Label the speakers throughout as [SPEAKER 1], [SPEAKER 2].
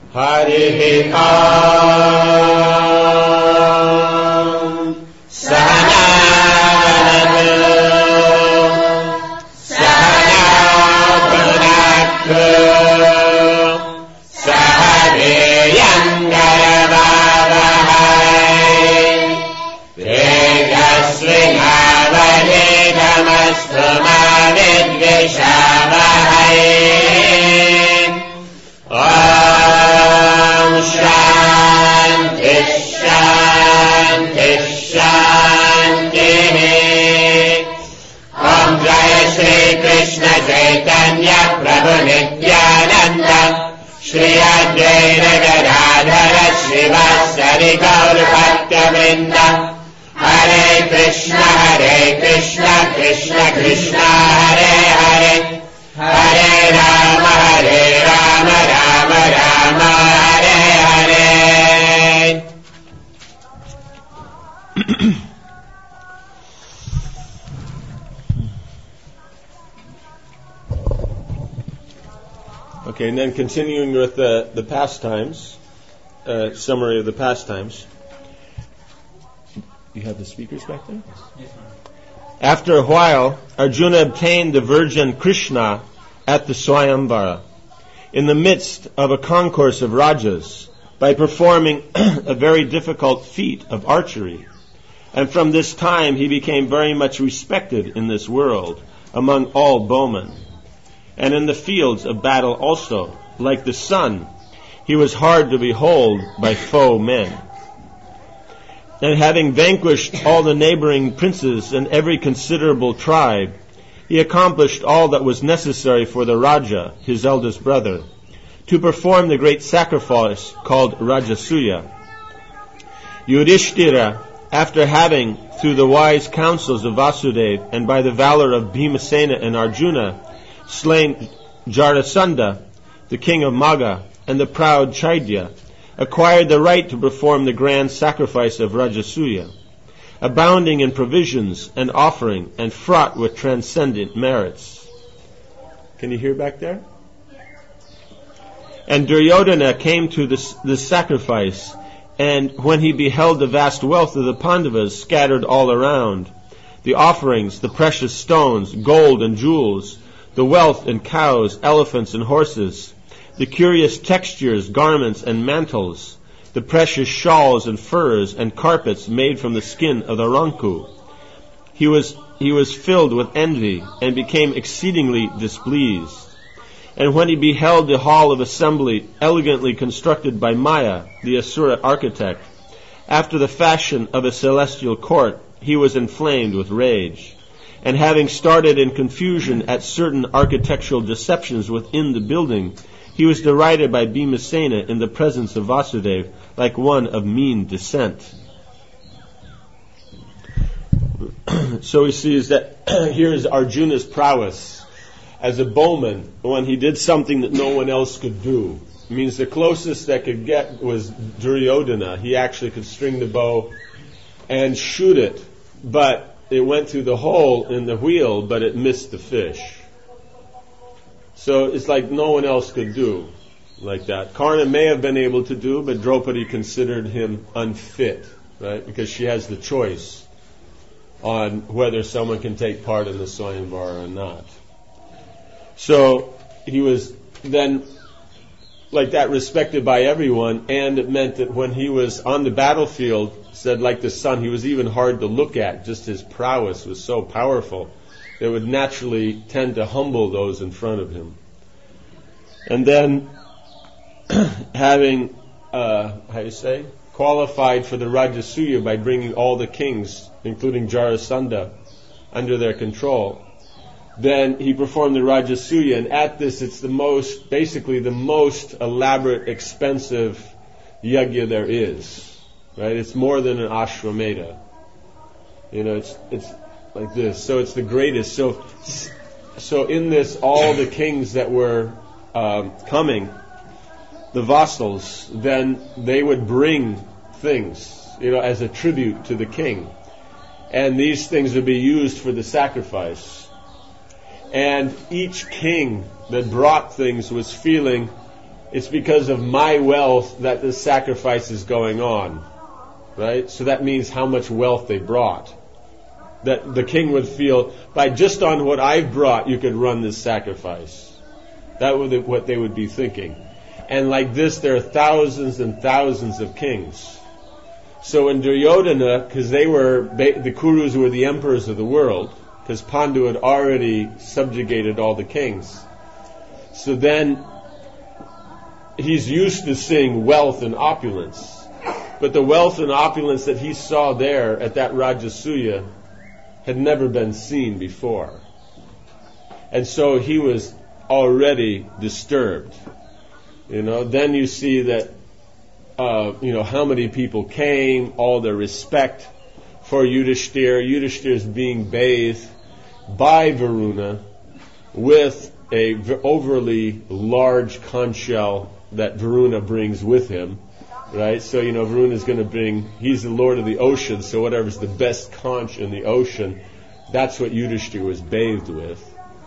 [SPEAKER 1] Harihi Om Sahanatu Sahana Bhunaktu Sahadeyangaravavahai Tejasvinavadidamastu mavidvishavahai Om Shanti Shanti Shanti Om Jaya Shri Krishna Chaitanya Prabhu Nityananda Shri Advaita Gadadhara Srivasari Gaur Bhaktavrinda Hare Krishna Krishna Krishna Hare Hare Hare Rama Rama Rama Hare Hare. Okay, and then continuing with the pastimes, summary of the pastimes. You have the speakers back there? Yes, ma'am. After a while, Arjuna obtained the virgin Krishna at the Swayamvara, in the midst of a concourse of rajas, by performing a very difficult feat of archery. And from this time he became very much respected in this world among all bowmen. And in the fields of battle also, like the sun, he was hard to behold by foe men. And having vanquished all the neighboring princes and every considerable tribe, he accomplished all that was necessary for the Raja, his eldest brother, to perform the great sacrifice called Rajasuya. Yudhishthira, after having, through the wise counsels of Vasudeva and by the valor of Bhimasena and Arjuna, slain Jarasandha, the king of Magha, and the proud Chaitya, acquired the right to perform the grand sacrifice of Rajasuya, abounding in provisions and offering and fraught with transcendent merits. Can you hear back there? And Duryodhana came to the sacrifice, and when he beheld the vast wealth of the Pandavas scattered all around, the offerings, the precious stones, gold and jewels, the wealth in cows, elephants and horses, the curious textures, garments and mantles, the precious shawls and furs and carpets made from the skin of the ranku, he was filled with envy and became exceedingly displeased. And when he beheld the hall of assembly elegantly constructed by Maya, the Asura architect, after the fashion of a celestial court, he was inflamed with rage. And having started in confusion at certain architectural deceptions within the building, he was derided by Bhimasena in the presence of Vasudeva like one of mean descent. So we see is that here is Arjuna's prowess as a bowman when he did something that no one else could do. It means the closest that could get was Duryodhana. He actually could string the bow and shoot it, but it went through the hole in the wheel, but it missed the fish. So it's like no one else could do like that. Karna may have been able to do, but Draupadi considered him unfit, right? Because she has the choice on whether someone can take part in the Swayamvara or not. So he was then like that respected by everyone, and it meant that when he was on the battlefield, said like the sun, he was even hard to look at. Just his prowess was so powerful, it would naturally tend to humble those in front of him. And then having, qualified for the Rajasuya by bringing all the kings, including Jarasandha, under their control, then he performed the Rajasuya, and at this it's the most elaborate, expensive yajna there is. Right? It's more than an ashwamedha. It's like this. So it's the greatest. So in this, all the kings that were coming, the vassals, then they would bring things, as a tribute to the king. And these things would be used for the sacrifice. And each king that brought things was feeling it's because of my wealth that this sacrifice is going on. Right? So that means how much wealth they brought. That the king would feel, by just on what I've brought, you could run this sacrifice. That would be what they would be thinking. And like this, there are thousands and thousands of kings. So in Duryodhana, because the Kurus were the emperors of the world, because Pandu had already subjugated all the kings. So then, he's used to seeing wealth and opulence. But the wealth and opulence that he saw there at that Rajasuya had never been seen before. And so he was already disturbed. Then you see that, how many people came, all their respect for Yudhishthira. Yudhishthira is being bathed by Varuna with a overly large conch shell that Varuna brings with him. Right? So, Varuna is going to bring, he's the lord of the ocean, so whatever's the best conch in the ocean, that's what Yudhishthira was bathed with.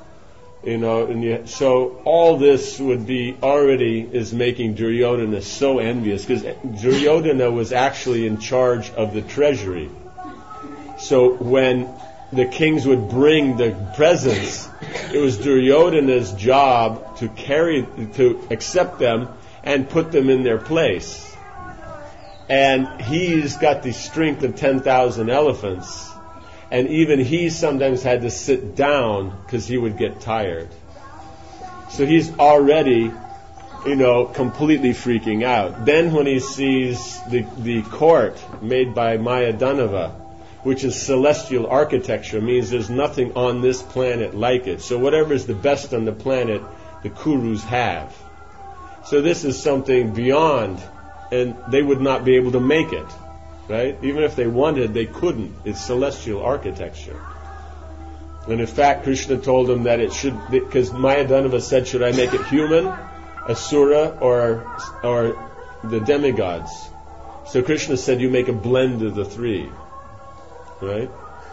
[SPEAKER 1] So all this is making Duryodhana so envious, because Duryodhana was actually in charge of the treasury. So when the kings would bring the presents, it was Duryodhana's job to accept them and put them in their place. And he's got the strength of 10,000 elephants. And even he sometimes had to sit down because he would get tired. So he's already, completely freaking out. Then when he sees the court made by Mayadanava, which is celestial architecture, means there's nothing on this planet like it. So whatever is the best on the planet, the Kurus have. So this is something beyond, and they would not be able to make it. Right? Even if they wanted, they couldn't. It's celestial architecture. And in fact, Krishna told them that it should, because Mayadanava said, should I make it human, asura, or the demigods? So Krishna said, you make a blend of the three. Right?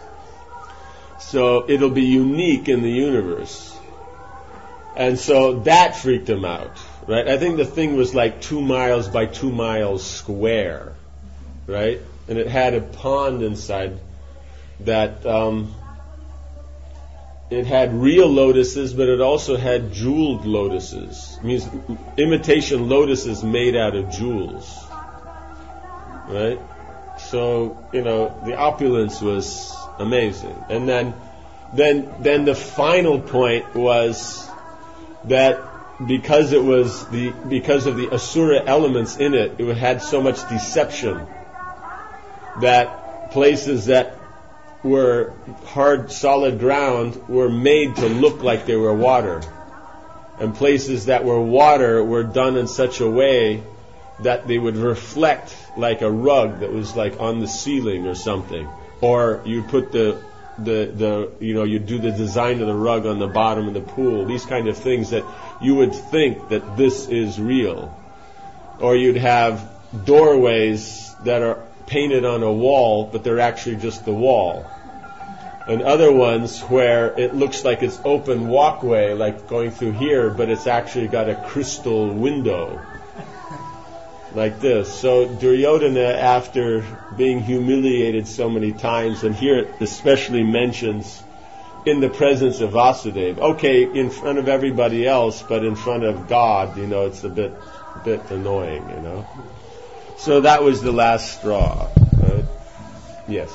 [SPEAKER 1] So it'll be unique in the universe. And so that freaked him out. Right? I think the thing was like 2 miles by 2 miles square. Right? And it had a pond inside that it had real lotuses, but it also had jeweled lotuses. It means imitation lotuses made out of jewels. Right? So, the opulence was amazing. And then the final point was that because of the asura elements in it, it had so much deception that places that were hard, solid ground were made to look like they were water. And places that were water were done in such a way that they would reflect like a rug that was like on the ceiling or something. Or you put you do the design of the rug on the bottom of the pool. These kind of things that you would think that this is real. Or you'd have doorways that are painted on a wall, but they're actually just the wall. And other ones where it looks like it's open walkway, like going through here, but it's actually got a crystal window. Like this. So Duryodhana, after being humiliated so many times, and here it especially mentions in the presence of Vasudeva. Okay, in front of everybody else, but in front of God, it's a bit annoying, So that was the last straw. Right? Yes.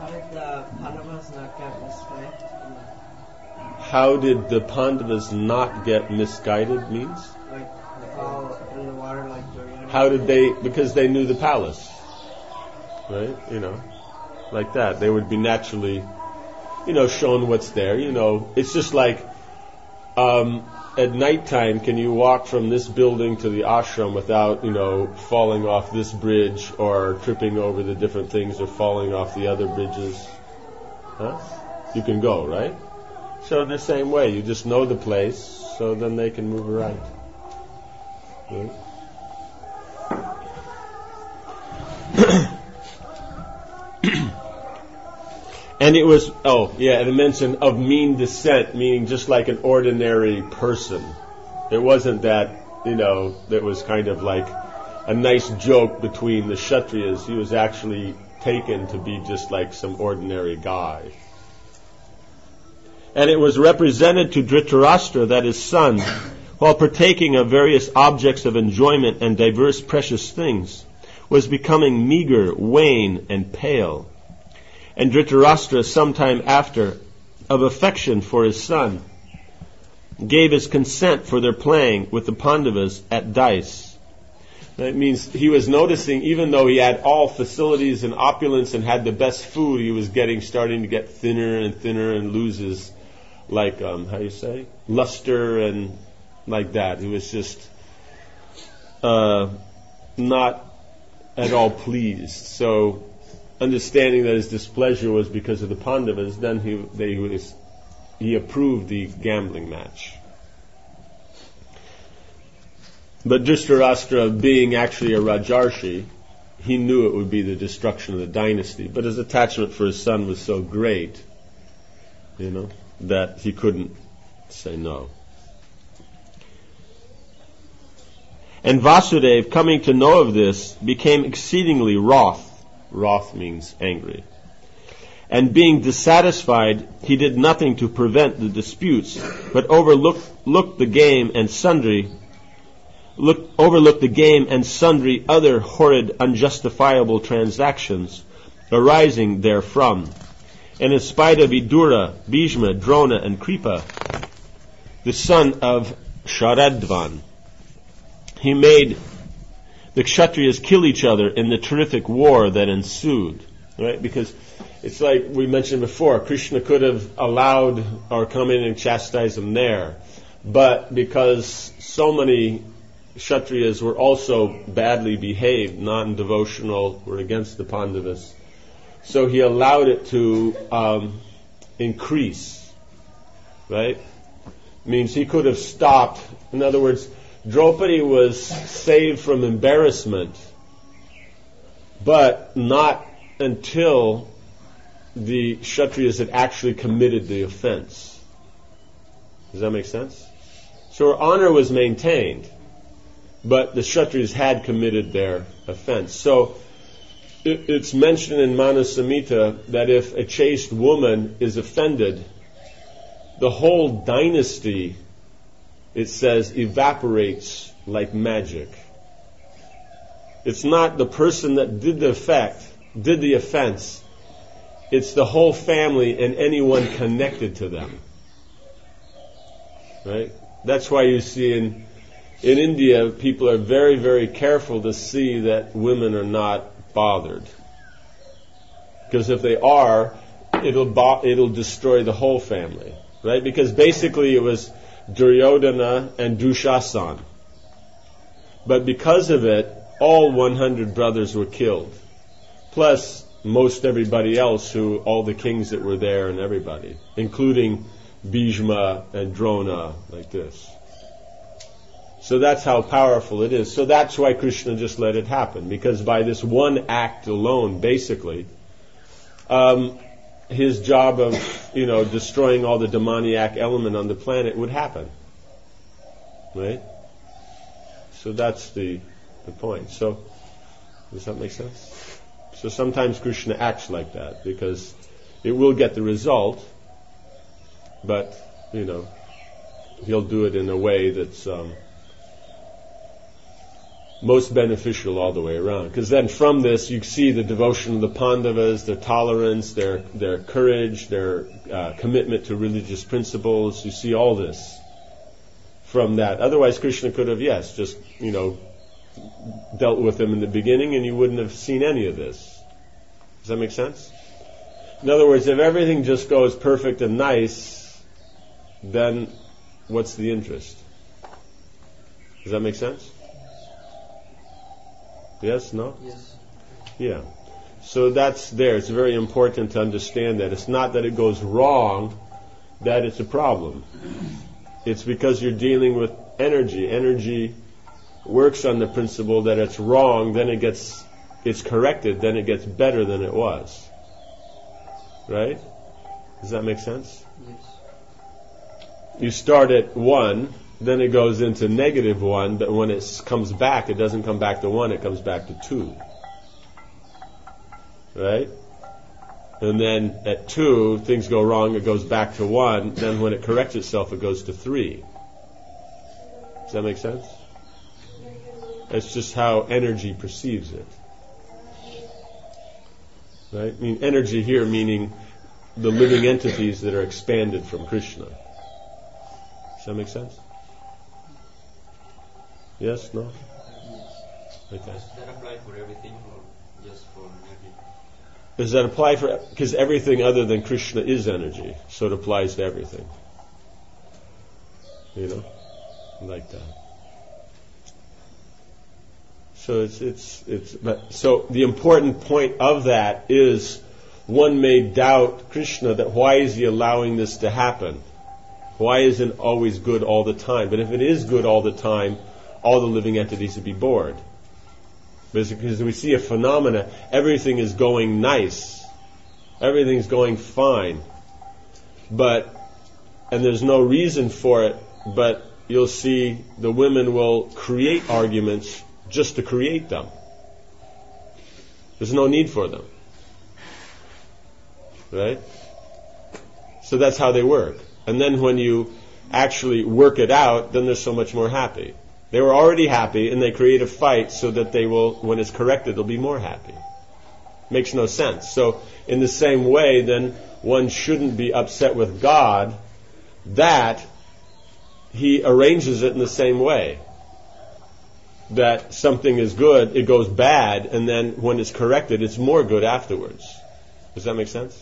[SPEAKER 1] How did the Pandavas not get misguided means?
[SPEAKER 2] Like fall in the water like Duryodhana.
[SPEAKER 1] How did they? Because they knew the palace. Right? Like that. They would be naturally, shown what's there. It's just like at nighttime, can you walk from this building to the ashram without, falling off this bridge or tripping over the different things or falling off the other bridges? Huh? You can go, right? So in the same way, you just know the place, so then they can move around. Right? And it was, it mentioned of mean descent, meaning just like an ordinary person. It wasn't that that was kind of like a nice joke between the Kshatriyas. He was actually taken to be just like some ordinary guy. And it was represented to Dhritarashtra that his son, while partaking of various objects of enjoyment and diverse precious things, was becoming meager, wan, and pale. And Dhritarashtra, sometime after, of affection for his son, gave his consent for their playing with the Pandavas at dice. That means he was noticing, even though he had all facilities and opulence and had the best food, he was starting to get thinner and thinner and loses, luster and like that. He was just not at all pleased. So, understanding that his displeasure was because of the Pandavas, then he approved the gambling match. But Dhritarashtra, being actually a Rajarshi, he knew it would be the destruction of the dynasty. But his attachment for his son was so great, that he couldn't say no. And Vasudeva, coming to know of this, became exceedingly wroth. Wroth means angry. And being dissatisfied, he did nothing to prevent the disputes, but overlooked the game and sundry other horrid, unjustifiable transactions arising therefrom. And in spite of Vidura, Bhishma, Drona, and Kripa, the son of Sharadvan, he made the Kshatriyas kill each other in the terrific war that ensued. Right? Because it's like we mentioned before, Krishna could have allowed or come in and chastise them there. But because so many Kshatriyas were also badly behaved, non-devotional, were against the Pandavas, so he allowed it to increase. Right? Means he could have stopped. In other words, Draupadi was saved from embarrassment, but not until the Kshatriyas had actually committed the offense. Does that make sense? So her honor was maintained, but the Kshatriyas had committed their offense. So it's mentioned in Manu Samhita that if a chaste woman is offended, the whole dynasty, it says, evaporates like magic. It's not the person that did the offense. It's the whole family and anyone connected to them. Right? That's why you see in India, people are very, very careful to see that women are not bothered. Because if they are, it'll destroy the whole family. Right? Because basically it was Duryodhana and Dushasan. But because of it, all 100 brothers were killed. Plus most everybody else, all the kings that were there and everybody, including Bhishma and Drona, like this. So that's how powerful it is. So that's why Krishna just let it happen. Because by this one act alone, basically, his job of, destroying all the demoniac element on the planet would happen. Right? So that's the point. So, does that make sense? So sometimes Krishna acts like that, because it will get the result, but, he'll do it in a way that's most beneficial all the way around. Because then from this you see the devotion of the Pandavas, their tolerance, their courage, their commitment to religious principles. You see all this from that. Otherwise Krishna could have, just, dealt with them in the beginning and you wouldn't have seen any of this. Does that make sense? In other words, if everything just goes perfect and nice, then what's the interest? Does that make sense? Yes? No?
[SPEAKER 2] Yes.
[SPEAKER 1] Yeah. So that's there. It's very important to understand that. It's not that it goes wrong, that it's a problem. It's because you're dealing with energy. Energy works on the principle that it's wrong, then it's corrected, then it gets better than it was. Right? Does that make sense?
[SPEAKER 2] Yes.
[SPEAKER 1] You start at 1, then it goes into -1, but when it comes back, it doesn't come back to 1, it comes back to 2. Right? And then at 2, things go wrong, it goes back to 1, then when it corrects itself, it goes to 3. Does that make sense? That's just how energy perceives it. Right? I mean, energy here meaning the living entities that are expanded from Krishna. Does that make sense? Yes? No? Okay.
[SPEAKER 3] Does that apply for everything or just for energy?
[SPEAKER 1] Does that apply for... Because everything other than Krishna is energy, so it applies to everything. You know? Like that. So so the important point of that is one may doubt Krishna that why is he allowing this to happen? Why isn't always good all the time? But if it is good all the time, all the living entities would be bored. Because we see a phenomena, everything is going nice. Everything's going fine. And there's no reason for it, but you'll see the women will create arguments just to create them. There's no need for them. Right? So that's how they work. And then when you actually work it out, then they're so much more happy. They were already happy, and they create a fight so that they will, when it's corrected, they'll be more happy. Makes no sense. So in the same way, then one shouldn't be upset with God that He arranges it in the same way. That something is good, it goes bad, and then when it's corrected, it's more good afterwards. Does that make sense?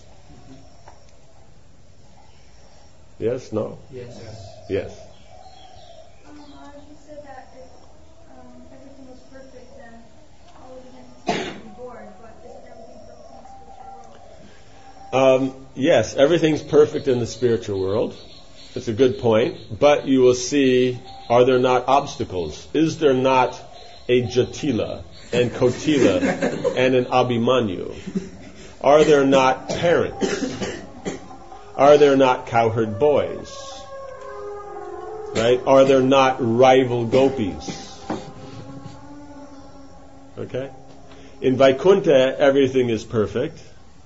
[SPEAKER 1] Yes? No?
[SPEAKER 2] Yes.
[SPEAKER 1] Yes.
[SPEAKER 4] You said that if everything was perfect, then all of the entities would be bored, but isn't everything perfect in the spiritual world?
[SPEAKER 1] Yes, everything's perfect in the spiritual world. That's a good point. But you will see, are there not obstacles? Is there not a Jatila and Kotila and an Abhimanyu? Are there not parents? Are there not cowherd boys? Right? Are there not rival gopis? Okay? In Vaikuntha, everything is perfect.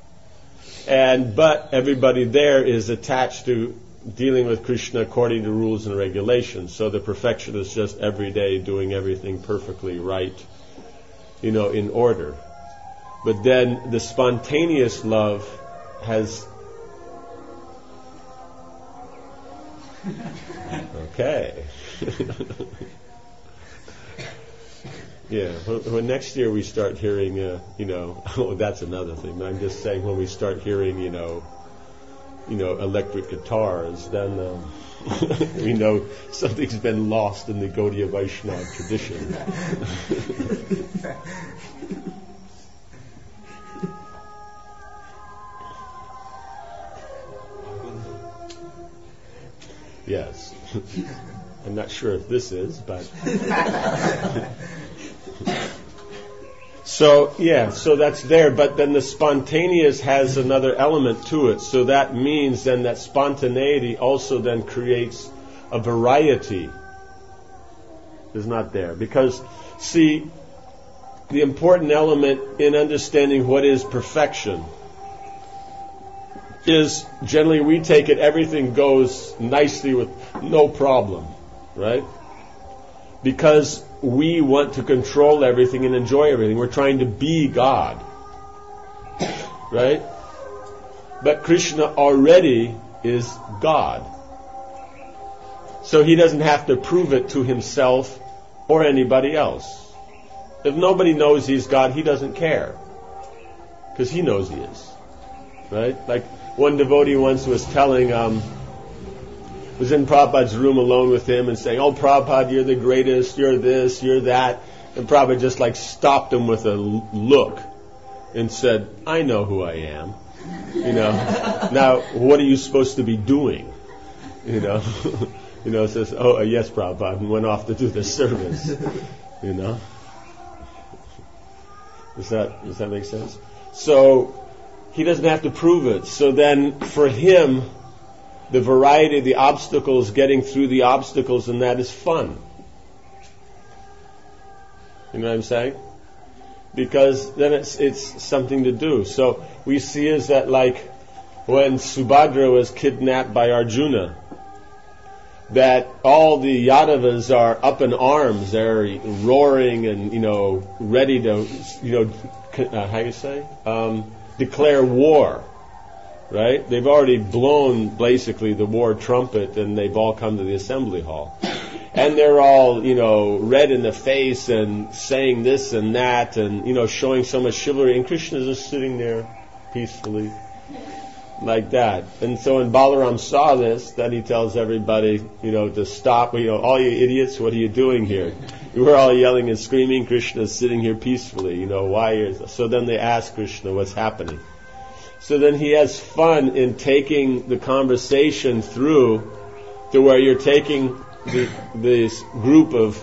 [SPEAKER 1] But everybody there is attached to dealing with Krishna according to rules and regulations. So the perfection is just every day doing everything perfectly right, in order. But then the spontaneous love has... Okay. Yeah, when next year we start hearing, that's another thing. But I'm just saying when we start hearing, electric guitars, then we know something's been lost in the Gaudiya Vaishnava tradition. Yes. I'm not sure if this is, but... So that's there, but then the spontaneous has another element to it. So that means then that spontaneity also then creates a variety. Is not there. Because, see, the important element in understanding what is perfection is generally we take it, everything goes nicely with no problem, right? Because we want to control everything and enjoy everything. We're trying to be God, right? But Krishna already is God. So he doesn't have to prove it to himself or anybody else. If nobody knows he's God, he doesn't care. Because he knows he is. Right? Like one devotee once was telling, was in Prabhupada's room alone with him and saying, "Oh, Prabhupada, you're the greatest, you're this, you're that." And Prabhupada just stopped him with a look and said, "I know who I am. Now what are you supposed to be doing?" Says, "Oh, yes, Prabhupada," and went off to do the service. Does that make sense? So he doesn't have to prove it. So then for him, the variety of the obstacles, getting through the obstacles, and that is fun. You know what I'm saying? Because then it's something to do. So we see is that like when Subhadra was kidnapped by Arjuna, that all the Yadavas are up in arms, they're roaring and, ready to, declare war, right? They've already blown basically the war trumpet and they've all come to the assembly hall. And they're all, red in the face and saying this and that and, showing so much chivalry. And Krishna's just sitting there peacefully like that. And so when Balaram saw this, then he tells everybody, to stop. All you idiots, what are you doing here? We're all yelling and screaming. Krishna's sitting here peacefully. Why is this? So then they ask Krishna what's happening. So then he has fun in taking the conversation through to where you're taking this group of,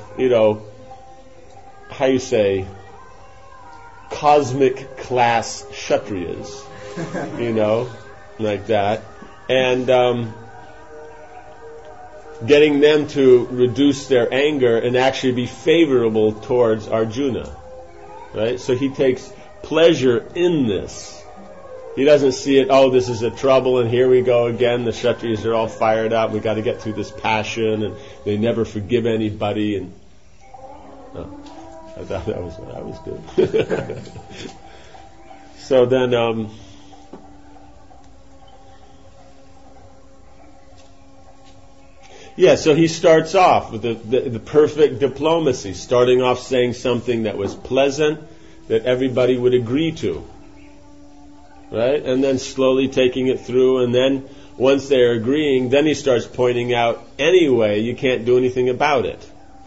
[SPEAKER 1] cosmic class Kshatriyas, like that, and getting them to reduce their anger and actually be favorable towards Arjuna, right? So he takes pleasure in this. He doesn't see it, this is a trouble, and here we go again. The Kshatriyas are all fired up. We've got to get through this passion, and they never forgive anybody. And I thought that was good. So then, so he starts off with the perfect diplomacy, starting off saying something that was pleasant, that everybody would agree to. Right? And then slowly taking it through, and then once they're agreeing, then he starts pointing out, anyway, you can't do anything about it.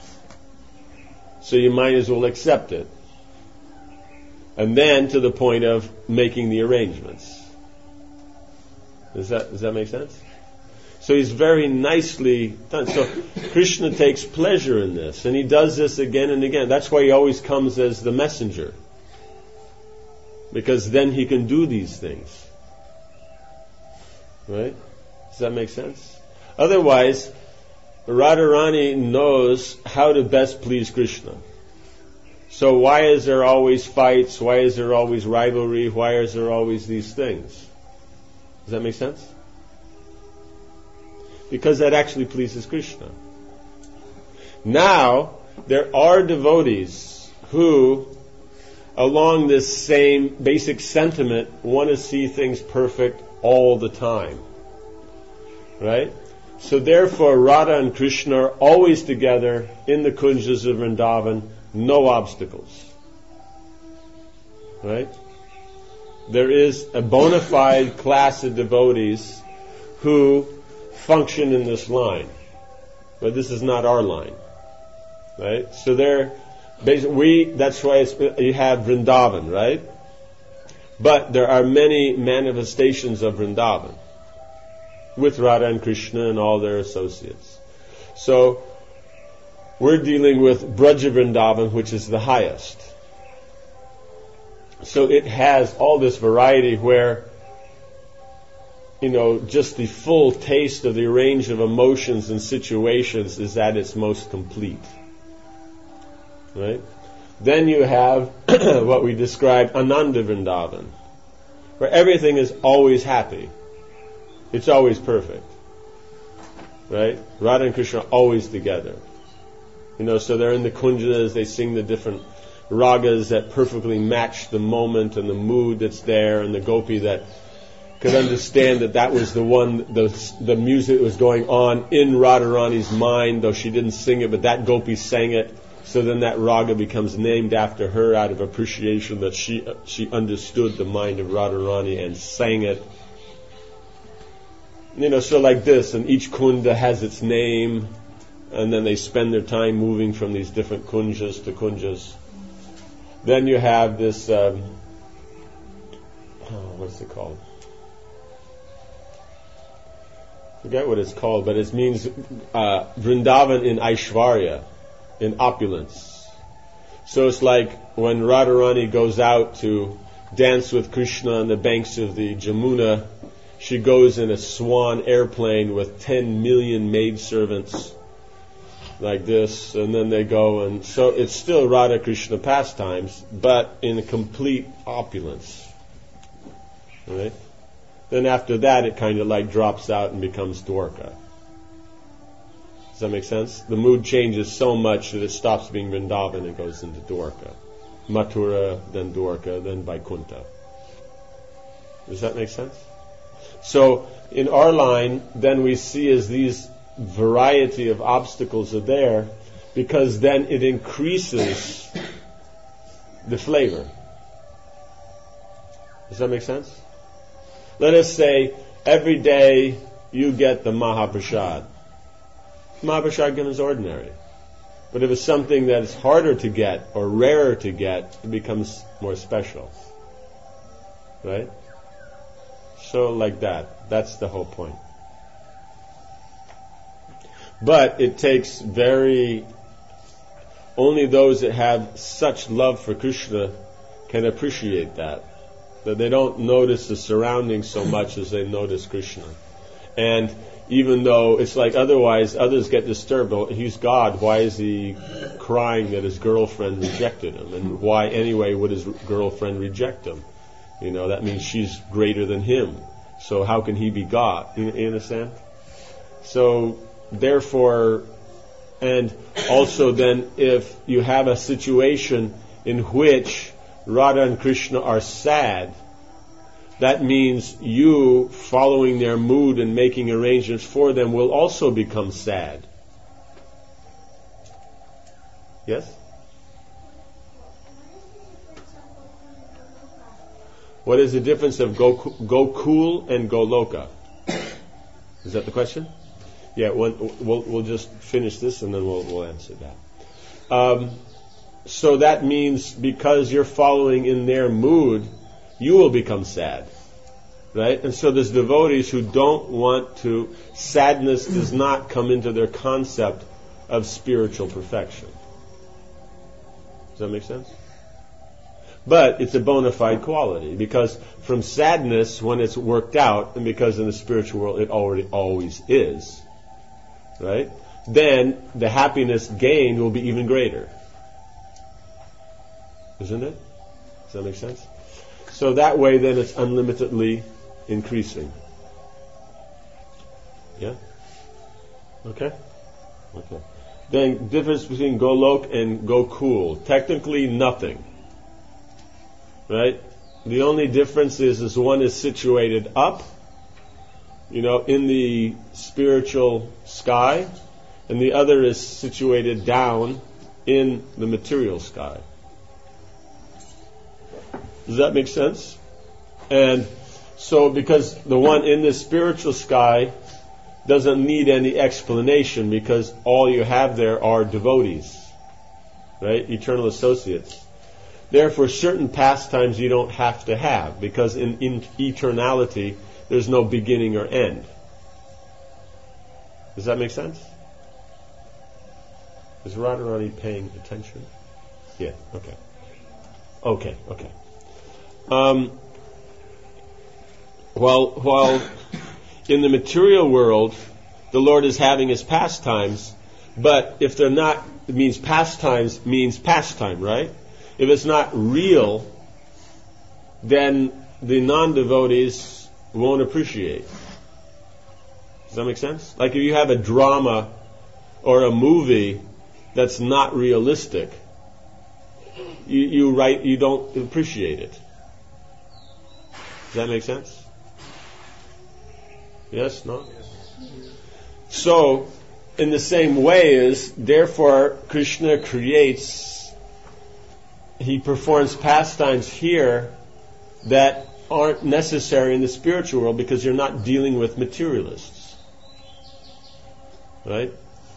[SPEAKER 1] So you might as well accept it. And then to the point of making the arrangements. Does that make sense? So he's very nicely done. So Krishna takes pleasure in this, and he does this again and again. That's why he always comes as the messenger. Because then he can do these things. Right? Does that make sense? Otherwise, Radharani knows how to best please Krishna. So why is there always fights? Why is there always rivalry? Why is there always these things? Does that make sense? Because that actually pleases Krishna. Now, there are devotees who, along this same basic sentiment, want to see things perfect all the time. Right? So therefore, Radha and Krishna are always together in the kunjas of Vrindavan, no obstacles. Right? There is a bona fide class of devotees who function in this line. But this is not our line. Right? So that's why you have Vrindavan, right? But there are many manifestations of Vrindavan with Radha and Krishna and all their associates. So we're dealing with Braja Vrindavan, which is the highest. So it has all this variety where, just the full taste of the range of emotions and situations is at its most complete. Right? Then you have what we describe Ananda Vrindavan, where everything is always happy. It's always perfect. Right? Radha and Krishna are always together. So they're in the kunjas, they sing the different ragas that perfectly match the moment and the mood that's there, and the gopi that could understand that was the one, the music that was going on in Radharani's mind, though she didn't sing it, but that gopi sang it. So then that raga becomes named after her out of appreciation that she understood the mind of Radharani and sang it. So like this, and each kunda has its name, and then they spend their time moving from these different kunjas to kunjas. Then you have this, what's it called? I forget what it's called, but it means Vrindavan in Aishwarya, in opulence. So it's like when Radharani goes out to dance with Krishna on the banks of the Jamuna, she goes in a swan airplane with 10 million maidservants like this, and then they go, and so it's still Radha Krishna pastimes, but in a complete opulence. Right? Then after that, it kind of like drops out and becomes Dwarka. Does that make sense? The mood changes so much that it stops being Vrindavan and goes into Dwarka. Mathura, then Dwarka, then Vaikuntha. Does that make sense? So in our line, then we see as these variety of obstacles are there, because then it increases the flavor. Does that make sense? Let us say every day you get the Mahaprasad. Mahaprasad given is ordinary. But if it's something that is harder to get or rarer to get, it becomes more special. Right? So like that. That's the whole point. But it takes only those that have such love for Krishna can appreciate that they don't notice the surroundings so much as they notice Krishna. And even though it's like otherwise others get disturbed, oh, he's God, why is he crying that his girlfriend rejected him? And why anyway would his girlfriend reject him? That means she's greater than him. So how can he be God? You understand? So therefore, and also then if you have a situation in which Radha and Krishna are sad, that means you following their mood and making arrangements for them will also become sad. Yes? What is the difference of Gokul and Goloka? Is that the question? Yeah, we'll just finish this and then we'll answer that. So that means because you're following in their mood, you will become sad. Right? And so there's devotees who don't want to, sadness does not come into their concept of spiritual perfection. Does that make sense? But it's a bona fide quality, because from sadness, when it's worked out, and because in the spiritual world it already always is, right? Then the happiness gained will be even greater. Isn't it? Does that make sense? So that way then it's unlimitedly increasing. Yeah? Okay? Okay. Then difference between Golok and Gokul. Technically nothing. Right? The only difference is one is situated up, in the spiritual sky, and the other is situated down in the material sky. Does that make sense? And so because the one in the spiritual sky doesn't need any explanation, because all you have there are devotees, right? Eternal associates. Therefore, certain pastimes you don't have to have, because in eternality there's no beginning or end. Does that make sense? Is Radharani paying attention? Yeah, okay. Okay. While in the material world, the Lord is having his pastimes, but if they're not, it means pastimes means pastime, right? If it's not real, then the non-devotees won't appreciate. Does that make sense? Like if you have a drama or a movie that's not realistic, you don't appreciate it. Does that make sense? Yes? No? So, in the same way therefore Krishna he performs pastimes here that aren't necessary in the spiritual world, because you're not dealing with materialists. Right?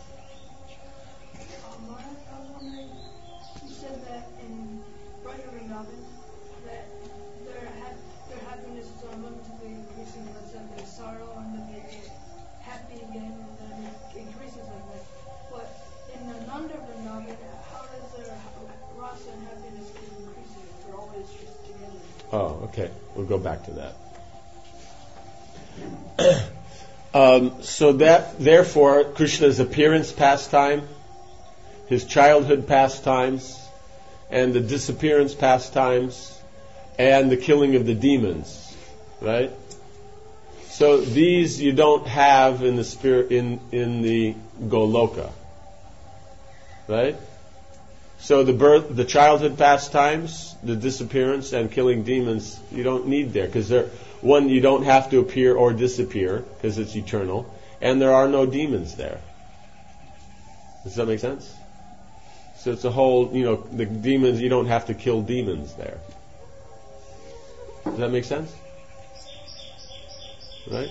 [SPEAKER 4] I was wondering, you said that in Braja Vrindavan, that their happiness is unlimitedly increasing, but then there's sorrow, and then they get happy again, and then it increases like that. But in the Nanda Vrindavan, how does their rasa and happiness keep increasing if they're always just together?
[SPEAKER 1] Oh, okay. We'll go back to that. So that, therefore, Krishna's appearance pastime, his childhood pastimes, and the disappearance pastimes, and the killing of the demons, right? So these you don't have in the spirit in the Goloka, right? So the childhood pastimes, the disappearance, and killing demons, you don't need there because one, you don't have to appear or disappear because it's eternal, and there are no demons there. Does that make sense? So it's a whole, the demons, you don't have to kill demons there. Does that make sense? Right?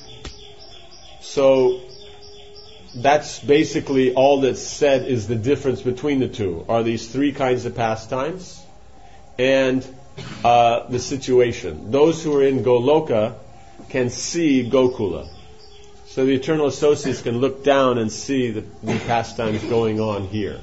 [SPEAKER 1] So that's basically all that's said is the difference between the two. Are these three kinds of pastimes and the situation. Those who are in Goloka can see Gokula. So the eternal associates can look down and see the pastimes going on here.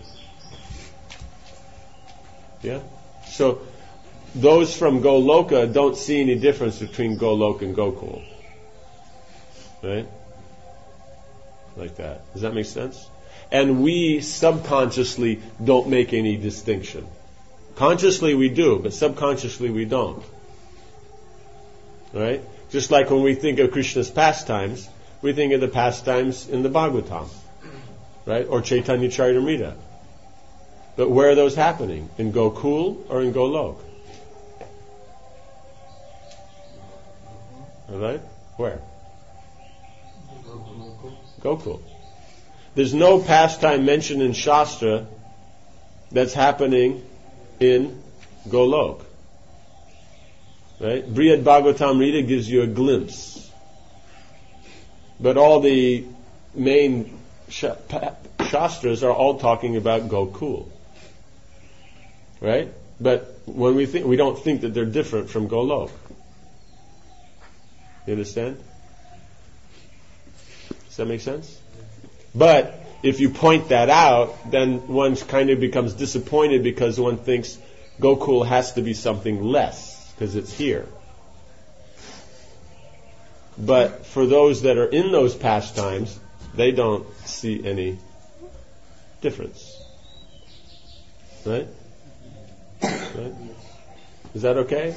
[SPEAKER 1] Yeah? So those from Goloka don't see any difference between Golok and Gokul. Right? Like that. Does that make sense? And we subconsciously don't make any distinction. Consciously we do, but subconsciously we don't. Right? Just like when we think of Krishna's pastimes, we think of the pastimes in the Bhagavatam. Right? Or Chaitanya Charitamrita. But where are those happening? In Gokul or in Golok? Alright? Where? Gokul. There's no pastime mentioned in Shastra that's happening in Golok. Right? Brihad Bhagavatamrita gives you a glimpse. But all the main Shastras are all talking about Gokul. Right? But when we don't think that they're different from Golok. You understand? Does that make sense? But if you point that out, then one kind of becomes disappointed because one thinks Gokul has to be something less because it's here. But for those that are in those pastimes, they don't see any difference. Right? Right? Is that okay?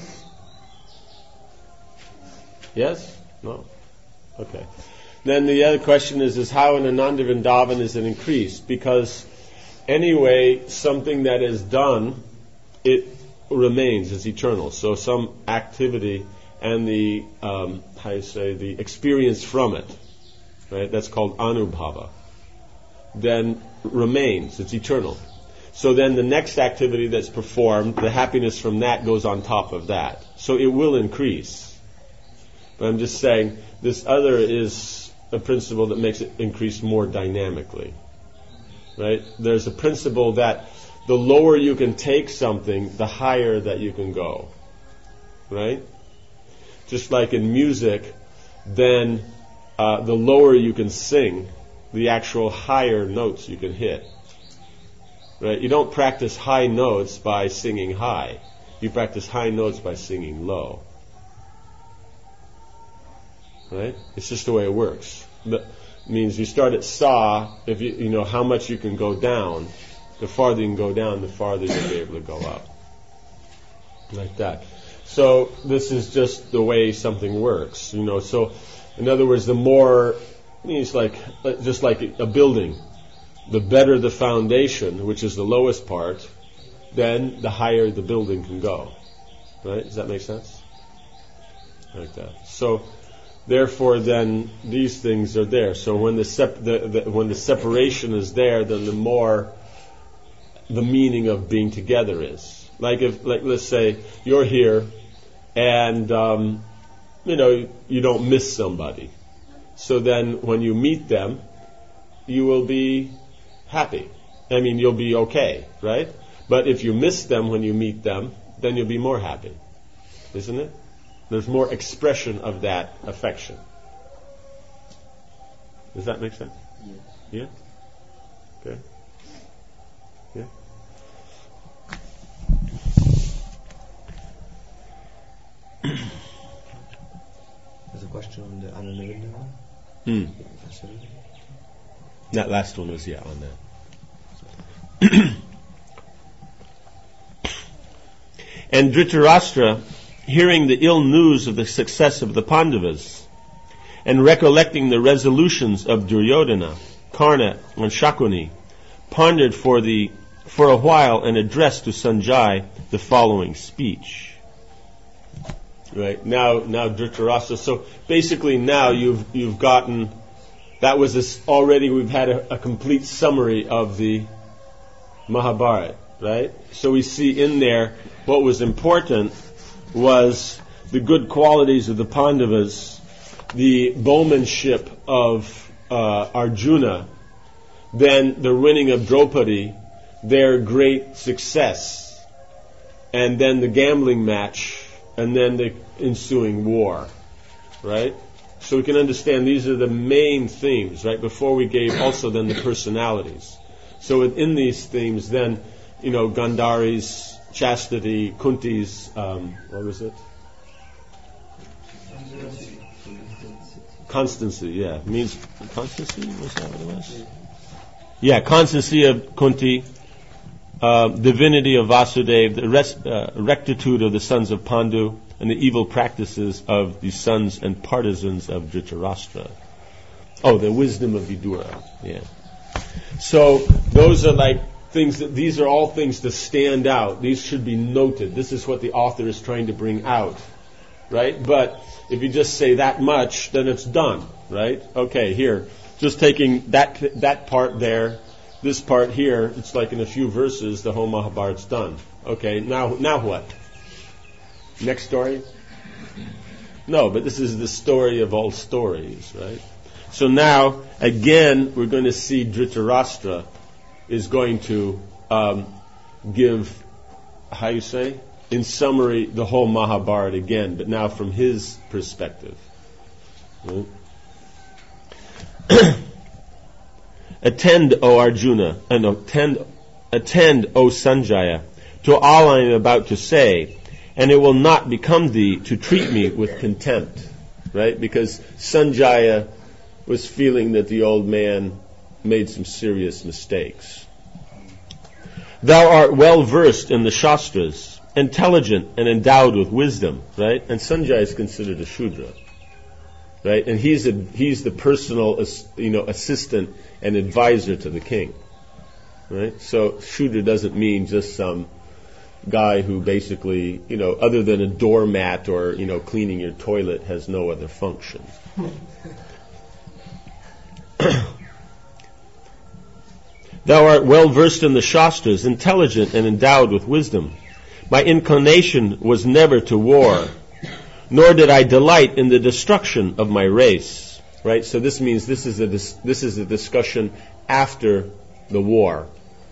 [SPEAKER 1] Yes? No? Okay. Then the other question is how in Ananda Vrindavan is it increased? Because anyway, something that is done, it remains, it's eternal. So some activity and the the experience from it, right? That's called anubhava. Then remains, it's eternal. So then the next activity that's performed, the happiness from that goes on top of that. So it will increase. But I'm just saying, this other is a principle that makes it increase more dynamically. Right? There's a principle that the lower you can take something, the higher that you can go. Right? Just like in music, then the lower you can sing, the actual higher notes you can hit. Right? You don't practice high notes by singing high. You practice high notes by singing low. Right? It's just the way it works. That means you start at sa, if you know how much you can go down, the farther you can go down, the farther you'll be able to go up. Like that. So this is just the way something works. So in other words, the more, it's like just like a building. The better the foundation, which is the lowest part, then the higher the building can go. Right? Does that make sense? Like that. So therefore, then these things are there. So when when the separation is there, then the more the meaning of being together is. Like let's say you're here, and you don't miss somebody. So then when you meet them, you will be happy. I mean, you'll be okay, right? But if you miss them when you meet them, then you'll be more happy, isn't it? There's more expression of that affection. Does that make sense? Yes. Yeah? Okay. Yeah?
[SPEAKER 5] There's a question on the
[SPEAKER 1] That last one was, on that. And Dhritarashtra, hearing the ill news of the success of the Pandavas, and recollecting the resolutions of Duryodhana, Karna, and Shakuni, pondered for a while and addressed to Sanjay the following speech. Right, now Dhritarashtra. So basically now you've gotten, that was already, we've had a complete summary of the Mahabharata, right? So we see in there what was important was the good qualities of the Pandavas, the bowmanship of Arjuna, then the winning of Draupadi, their great success, and then the gambling match, and then the ensuing war, right? So we can understand these are the main themes, right? Before we gave also then the personalities. So within these themes then, Gandhari's chastity, Kunti's, what was it? Constancy, yeah. Means constancy? Was that what it was? Yeah, constancy of Kunti, divinity of Vasudeva, the rectitude of the sons of Pandu, and the evil practices of the sons and partisans of Dhritarashtra. Oh, the wisdom of Vidura. Yeah. So those are like things these are all things to stand out. These should be noted. This is what the author is trying to bring out, right? But if you just say that much, then it's done, right? Okay, here, just taking that part there, this part here, it's like in a few verses, the whole Mahabharata's done. Okay, now what? Next story? No, but this is the story of all stories, right? So now, again, we're going to see Dhritarashtra is going to give, how you say? In summary, the whole Mahabharata again, but now from his perspective. Right? Attend, O Arjuna, and attend, O Sanjaya, to all I am about to say, and it will not become thee to treat me with contempt. Right? Because Sanjaya was feeling that the old man made some serious mistakes. Thou art well versed in the Shastras, intelligent and endowed with wisdom, right? And Sanjaya is considered a Shudra, right? And he's the personal, assistant and advisor to the king, right? So Shudra doesn't mean just some guy who basically, other than a doormat or, cleaning your toilet, has no other function. Thou art well versed in the Shastras, intelligent and endowed with wisdom. My inclination was never to war, nor did I delight in the destruction of my race. Right? So this means this is a discussion after the war.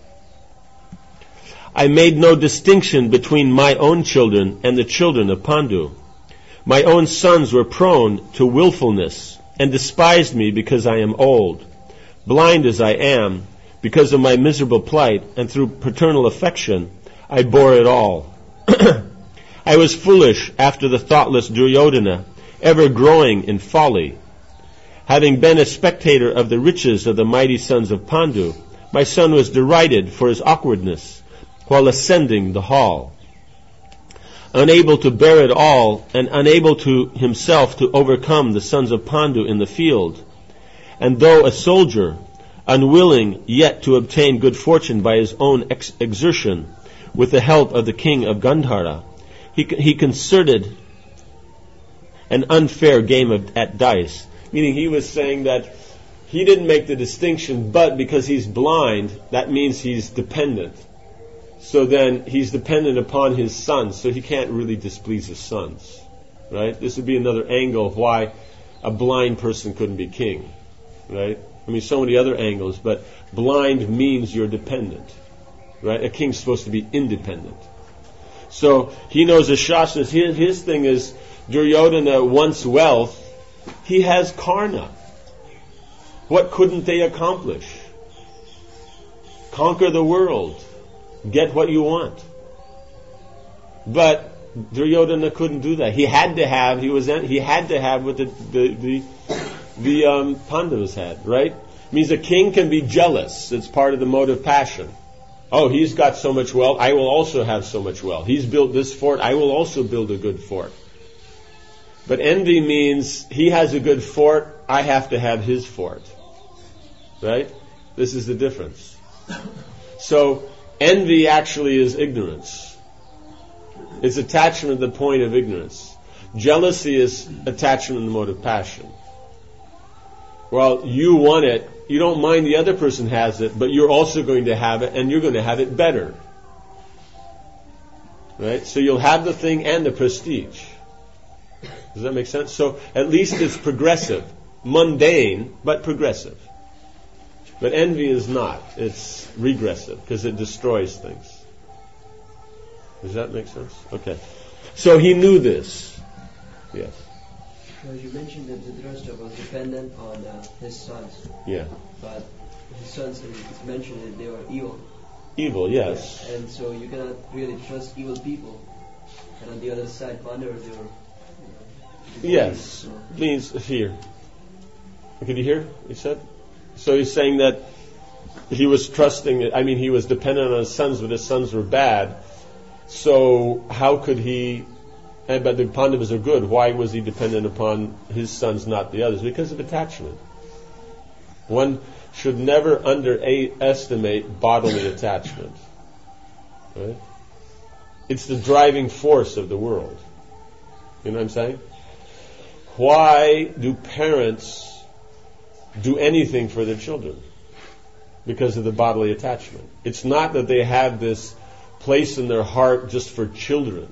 [SPEAKER 1] I made no distinction between my own children and the children of Pandu. My own sons were prone to willfulness and despised me because I am old. Blind as I am, because of my miserable plight, and through paternal affection, I bore it all. I was foolish after the thoughtless Duryodhana, ever growing in folly. Having been a spectator of the riches of the mighty sons of Pandu, my son was derided for his awkwardness while ascending the hall. Unable to bear it all, and unable to himself to overcome the sons of Pandu in the field, and though a soldier, unwilling yet to obtain good fortune by his own exertion, with the help of the king of Gandhara, he concerted an unfair game at dice. Meaning he was saying that he didn't make the distinction, but because he's blind, that means he's dependent. So then he's dependent upon his sons, so he can't really displease his sons. Right? This would be another angle of why a blind person couldn't be king. Right? I mean, so many other angles, but blind means you're dependent. Right? A king's supposed to be independent. So he knows the Shastras. His thing is, Duryodhana wants wealth. He has Karna. What couldn't they accomplish? Conquer the world. Get what you want. But Duryodhana couldn't do that. He had to have with the Pandavas had, right? It means a king can be jealous. It's part of the motive passion. Oh, he's got so much wealth, I will also have so much wealth. He's built this fort, I will also build a good fort. But envy means he has a good fort, I have to have his fort. Right? This is the difference. So, envy actually is ignorance. It's attachment at the point of ignorance. Jealousy is attachment in the mode of passion. Well, you want it, you don't mind the other person has it, but you're also going to have it, and you're going to have it better. Right? So you'll have the thing and the prestige. Does that make sense? So at least it's progressive. Mundane, but progressive. But envy is not. It's regressive, because it destroys things. Does that make sense? Okay. So he knew this. Yes.
[SPEAKER 5] You mentioned that Dhritarashtra was dependent on his sons.
[SPEAKER 1] Yeah.
[SPEAKER 5] But his sons, it's mentioned that they were evil.
[SPEAKER 1] Evil, yes.
[SPEAKER 5] And so you cannot really trust evil people. And on the other side, Pandavas, they were...
[SPEAKER 1] Yes.
[SPEAKER 5] So.
[SPEAKER 1] Means here. Could you hear? He said? So he's saying that he was trusting, he was dependent on his sons, but his sons were bad. So how could he... But the Pandavas are good. Why was he dependent upon his sons, not the others? Because of attachment. One should never underestimate bodily attachment. Right? It's the driving force of the world. You know what I'm saying? Why do parents do anything for their children? Because of the bodily attachment. It's not that they have this place in their heart just for children.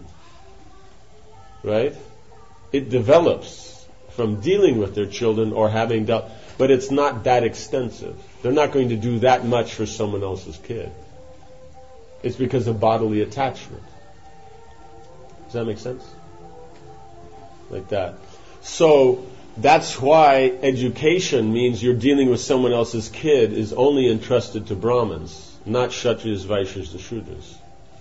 [SPEAKER 1] Right? It develops from dealing with their children or having dealt, but it's not that extensive. They're not going to do that much for someone else's kid. It's because of bodily attachment. Does that make sense? Like that. So that's why education means you're dealing with someone else's kid is only entrusted to Brahmins, not Kshatriyas, Vaishyas, and Shudras.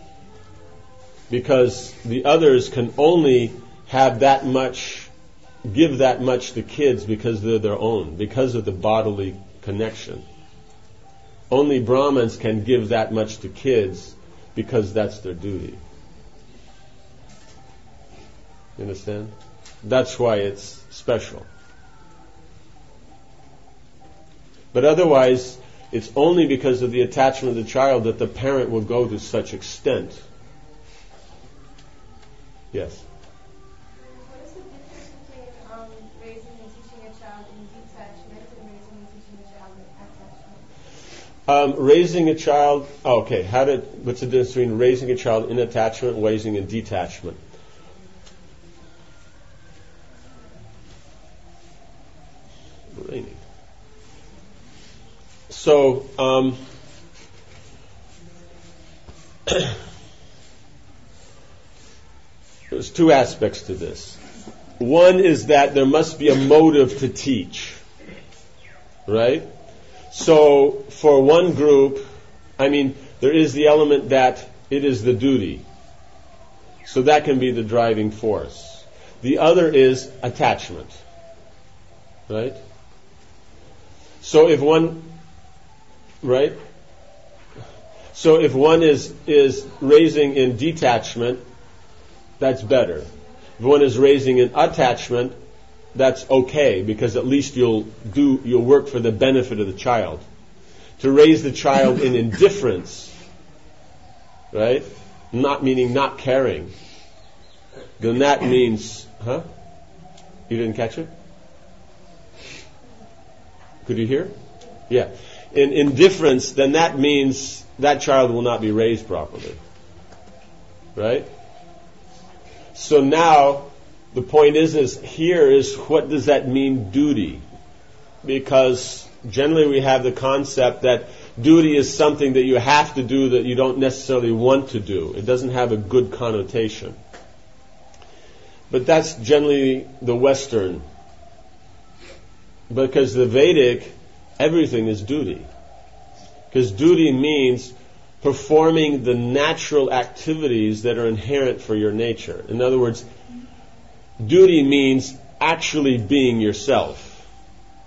[SPEAKER 1] Because the others can only have that much, give that much to kids because they're their own, because of the bodily connection. Only Brahmins can give that much to kids because that's their duty. You understand? That's why it's special. But otherwise, it's only because of the attachment of the child that the parent will go to such extent. Yes.
[SPEAKER 6] What is the difference between raising and teaching a child in detachment and raising and teaching a child in attachment?
[SPEAKER 1] Raising a child. What's the difference between raising a child in attachment and raising in detachment? Raining. So. There's two aspects to this. One is that there must be a motive to teach. Right? So, for one group, there is the element that it is the duty. So that can be the driving force. The other is attachment. Right? So if one... Right? So if one is raising in detachment, that's better. If one is raising in attachment, that's okay, because at least you'll work for the benefit of the child. To raise the child in indifference, right? Not meaning not caring. Then that means, You didn't catch it? Could you hear? Yeah. In indifference, then that means that child will not be raised properly. Right? So now, the point is what does that mean, duty? Because generally we have the concept that duty is something that you have to do that you don't necessarily want to do. It doesn't have a good connotation. But that's generally the Western. Because the Vedic, everything is duty. Because duty means performing the natural activities that are inherent for your nature. In other words, duty means actually being yourself.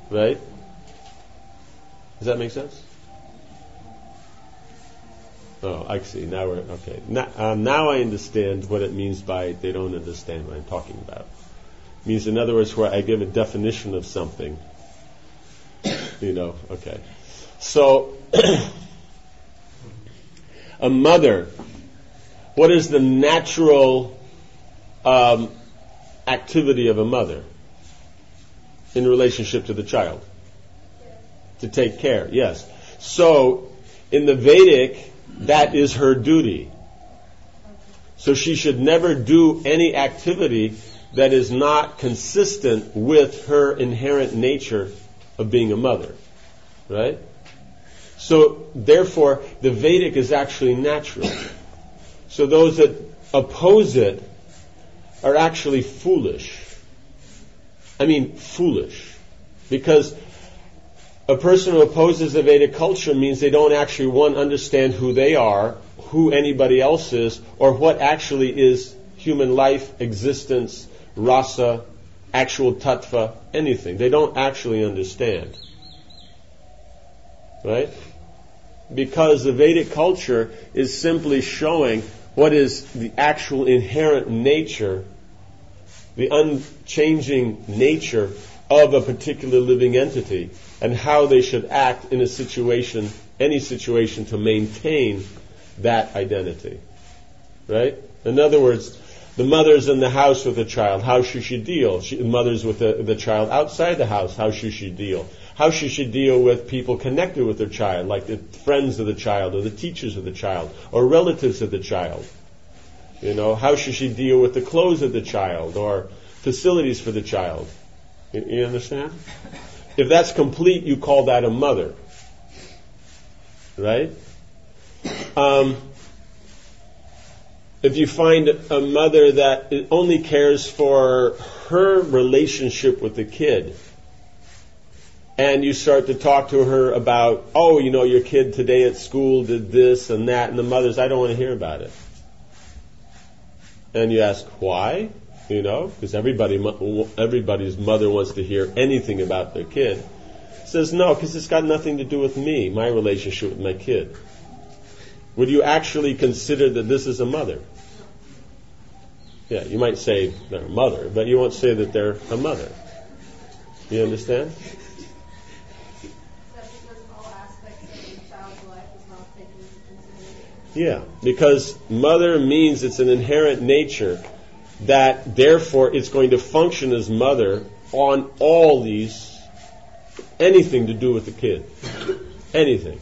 [SPEAKER 1] Right? Does that make sense? Oh, I see. Now we're okay. Now I understand what it means by they don't understand what I'm talking about. It means, in other words, where I give a definition of something. Okay. So, a mother, what is the natural activity of a mother in relationship to the child? To take care, yes. So, in the Vedic, that is her duty. So she should never do any activity that is not consistent with her inherent nature of being a mother. Right? So, therefore, the Vedic is actually natural. So those that oppose it are actually foolish. I mean, foolish. Because a person who opposes the Vedic culture means they don't actually, one, understand who they are, who anybody else is, or what actually is human life, existence, rasa, actual tattva, anything. They don't actually understand. Right? Because the Vedic culture is simply showing what is the actual inherent nature, the unchanging nature of a particular living entity, and how they should act in a situation, any situation, to maintain that identity. Right? In other words, the mother's in the house with the child. How should she deal? The mother's with the child outside the house. How should she deal? How should she deal with people connected with their child, like the friends of the child, or the teachers of the child, or relatives of the child? How should she deal with the clothes of the child, or facilities for the child? You understand? If that's complete, you call that a mother. Right? If you find a mother that only cares for her relationship with the kid, and you start to talk to her about, your kid today at school did this and that, and the mother's, I don't want to hear about it. And you ask, why? Because everybody's mother wants to hear anything about their kid. Says, no, because it's got nothing to do with me, my relationship with my kid. Would you actually consider that this is a mother? Yeah, you might say they're a mother, but you won't say that they're a mother. You understand? Yeah, because mother means it's an inherent nature that therefore it's going to function as mother on all these, anything to do with the kid. Anything.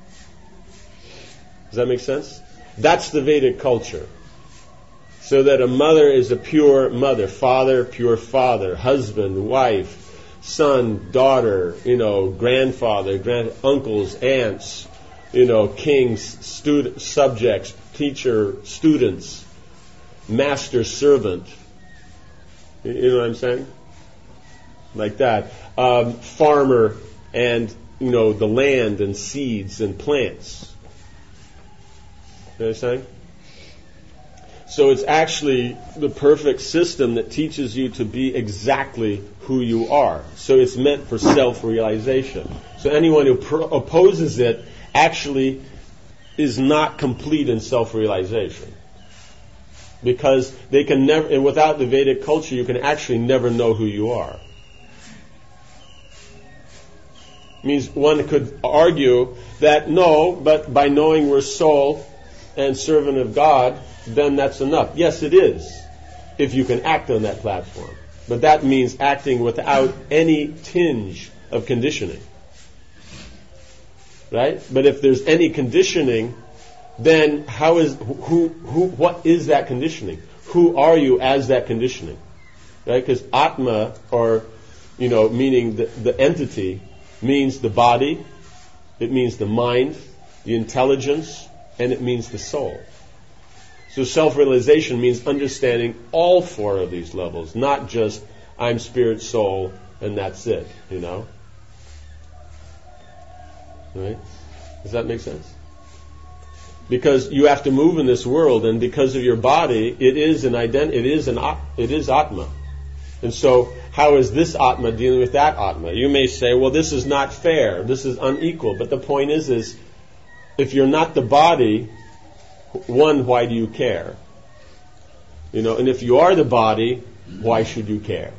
[SPEAKER 1] Does that make sense? That's the Vedic culture. So that a mother is a pure mother, father, pure father, husband, wife, son, daughter, grandfather, uncles, aunts, kings, subjects, teacher, students, master, servant. You know what I'm saying? Like that. Farmer and, the land and seeds and plants. You know what I'm saying? So it's actually the perfect system that teaches you to be exactly who you are. So it's meant for self-realization. So anyone who opposes it actually is not complete in self-realization. Because they can never, and without the Vedic culture, you can actually never know who you are. It means one could argue that no, but by knowing we're soul and servant of God, then that's enough. Yes, it is, if you can act on that platform. But that means acting without any tinge of conditioning. Right? But if there's any conditioning, then what is that conditioning? Who are you as that conditioning? Right? Because Atma, or, meaning the entity, means the body, it means the mind, the intelligence, and it means the soul. So self-realization means understanding all four of these levels, not just I'm spirit, soul, and that's it, Right? Does that make sense? Because you have to move in this world, and because of your body, it is Atma. And so, how is this Atma dealing with that Atma? You may say, well, this is not fair, this is unequal. But the point is if you're not the body, one, why do you care? And if you are the body, why should you care?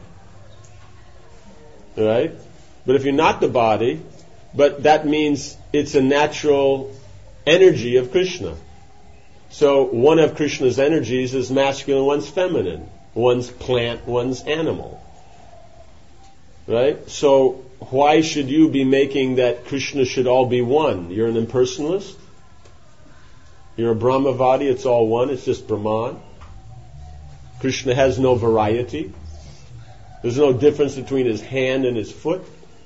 [SPEAKER 1] Right? But if you're not the body, but that means it's a natural energy of Krishna. So one of Krishna's energies is masculine, one's feminine. One's plant, one's animal. Right? So why should you be making that Krishna should all be one? You're an impersonalist? You're a Brahmavadi, it's all one, it's just Brahman. Krishna has no variety. There's no difference between his hand and his foot.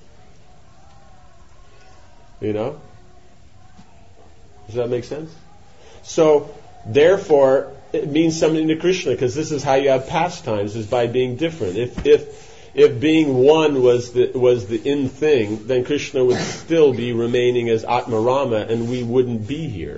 [SPEAKER 1] Does that make sense? So, therefore, it means something to Krishna, because this is how you have pastimes, is by being different. If being one was the in thing, then Krishna would still be remaining as Atmarama, and we wouldn't be here.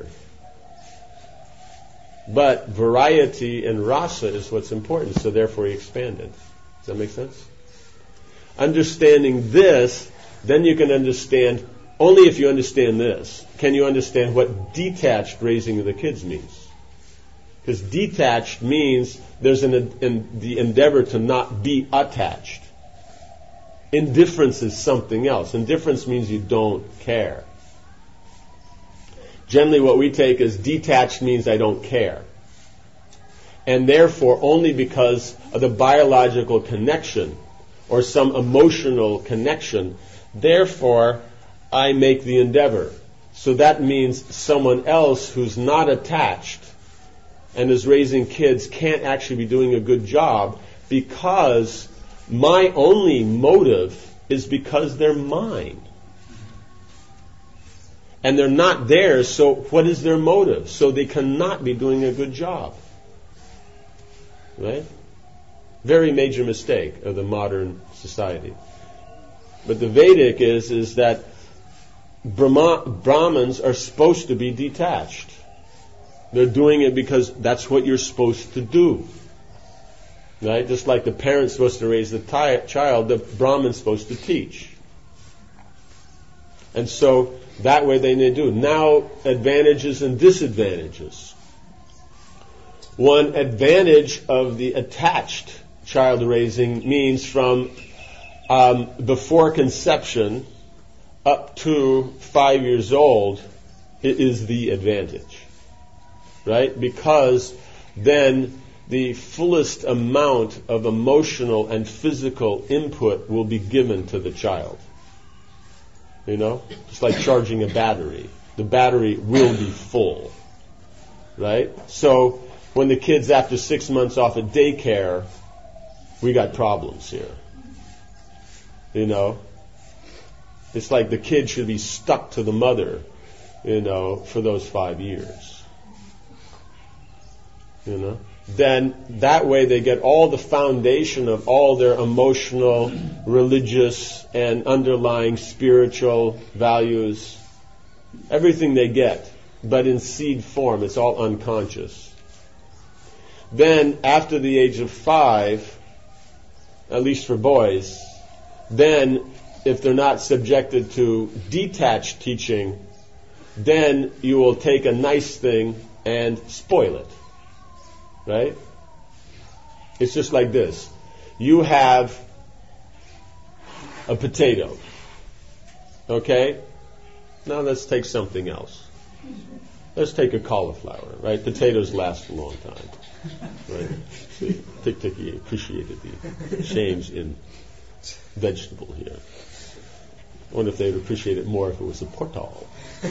[SPEAKER 1] But variety and rasa is what's important, so therefore he expanded. Does that make sense? Understanding this, then you can understand, only if you understand this, can you understand what detached raising of the kids means. Because detached means there's the endeavor to not be attached. Indifference is something else. Indifference means you don't care. Generally what we take as detached means I don't care. And therefore, only because of the biological connection or some emotional connection, therefore I make the endeavor. So that means someone else who's not attached and is raising kids can't actually be doing a good job, because my only motive is because they're mine. And they're not theirs, so what is their motive? So they cannot be doing a good job. Right? Very major mistake of the modern society. But the Vedic is that Brahmins are supposed to be detached. They're doing it because that's what you're supposed to do. Right? Just like the parent's supposed to raise the child, the Brahmin's supposed to teach. And so that way they need to do. Now, advantages and disadvantages. One advantage of the attached child raising means from before conception up to 5 years old, it is the advantage. Right? Because then the fullest amount of emotional and physical input will be given to the child. It's like charging a battery. The battery will be full. Right? So, when the kid's after 6 months off at daycare, we got problems here. It's like the kid should be stuck to the mother, for those 5 years. Then that way they get all the foundation of all their emotional, religious, and underlying spiritual values. Everything they get, but in seed form. It's all unconscious. Then, after the age of 5, at least for boys, then, if they're not subjected to detached teaching, then you will take a nice thing and spoil it. Right? It's just like this. You have a potato. Okay? Now let's take something else. Let's take a cauliflower, right? Potatoes last a long time. Right? See, Tik-Tiki appreciated the change in vegetable here. I wonder if they would appreciate it more if it was a portal.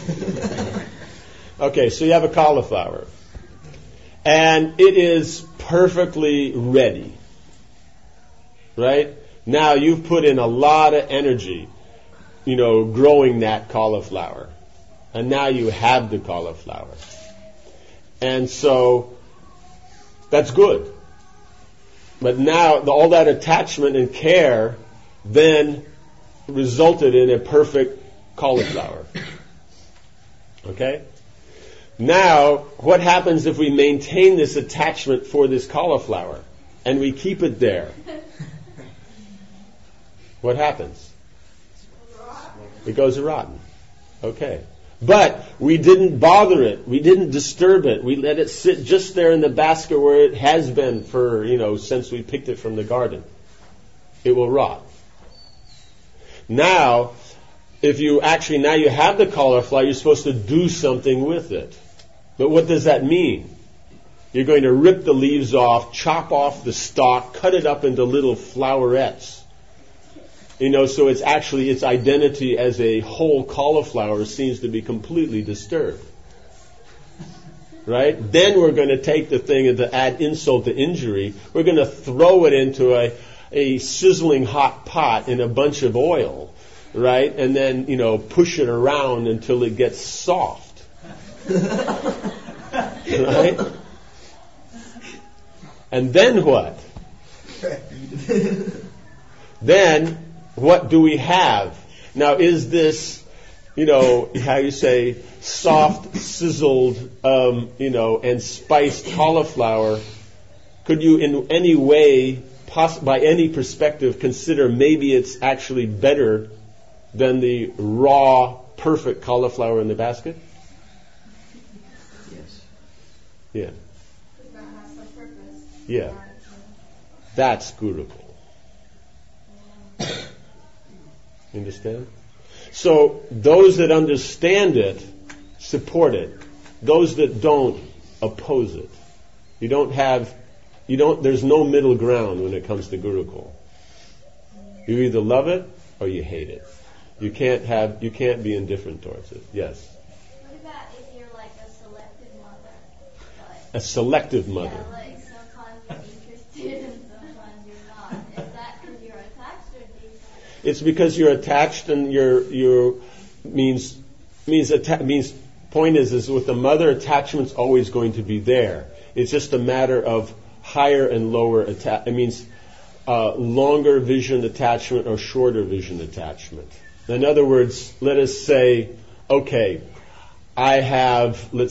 [SPEAKER 1] Okay, so you have a cauliflower. And it is perfectly ready. Right? Now you've put in a lot of energy, growing that cauliflower. And now you have the cauliflower. And so, that's good. But now, all that attachment and care then resulted in a perfect cauliflower. Okay? Now, what happens if we maintain this attachment for this cauliflower and we keep it there? what happens? It goes rotten. Okay. But we didn't bother it. We didn't disturb it. We let it sit just there in the basket where it has been for, since we picked it from the garden. It will rot. Now, if you now you have the cauliflower, you're supposed to do something with it. But what does that mean? You're going to rip the leaves off, chop off the stalk, cut it up into little flowerets. So it's actually its identity as a whole cauliflower seems to be completely disturbed. Right? Then we're going to take the thing and to add insult to injury, we're going to throw it into a sizzling hot pot in a bunch of oil, right? And then, push it around until it gets soft. Right? And then what? Then what do we have? Now, is this, how you say, soft, sizzled, and spiced cauliflower, could you in any way, by any perspective, consider maybe it's actually better than the raw, perfect cauliflower in the basket?
[SPEAKER 5] Yes.
[SPEAKER 1] Yeah.
[SPEAKER 6] Because that has some purpose.
[SPEAKER 1] Yeah. That's Gurukul. Understand? So those that understand it support it. Those that don't oppose it. There's no middle ground when it comes to Gurukul. You either love it or you hate it. You can't be indifferent towards it. Yes.
[SPEAKER 7] What about if you're like a selective mother?
[SPEAKER 1] A selective mother.
[SPEAKER 7] Yeah, like sometimes you're interested and sometimes you're not. Is that because you're attached or detached?
[SPEAKER 1] It's because you're attached, and point is with the mother, attachment's always going to be there. It's just a matter of higher and lower attachment. It means longer vision attachment or shorter vision attachment. In other words, let us say, okay, I